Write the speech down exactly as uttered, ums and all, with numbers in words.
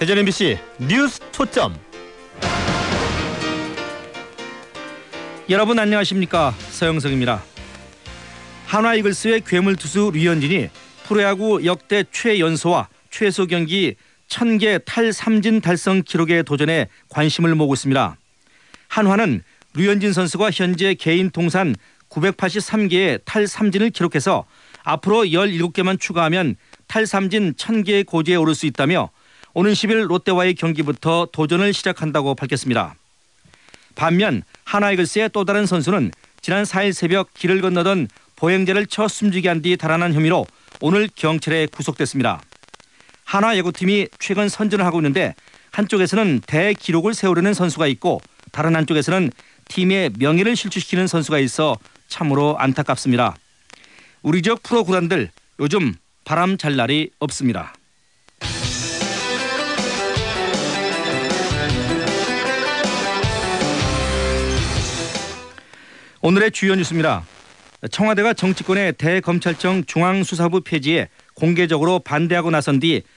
대전 엠비씨 뉴스 초점. 여러분 안녕하십니까, 서영석입니다. 한화 이글스의 괴물 투수 류현진이 프로야구 역대 최연소와 최소 경기 천 개 탈삼진 달성 기록에 도전해 관심을 모으고 있습니다. 한화는 류현진 선수가 현재 개인 통산 구백팔십삼 개의 탈삼진을 기록해서 앞으로 열일곱 개만 추가하면 탈삼진 천 개의 고지에 오를 수 있다며 오는 십 일 롯데와의 경기부터 도전을 시작한다고 밝혔습니다. 반면 한화 이글스의 또 다른 선수는 지난 사 일 새벽 길을 건너던 보행자를 쳐 숨지게 한 뒤 달아난 혐의로 오늘 경찰에 구속됐습니다. 한화 야구팀이 최근 선전을 하고 있는데 한쪽에서는 대기록을 세우려는 선수가 있고 다른 한쪽에서는 팀의 명예를 실추시키는 선수가 있어 참으로 안타깝습니다. 우리 지역 프로 구단들 요즘 바람 잘 날이 없습니다. 오늘의 주요 뉴스입니다. 청와대가 정치권의 대검찰청 중앙수사부 폐지에 공개적으로 반대하고 나선 뒤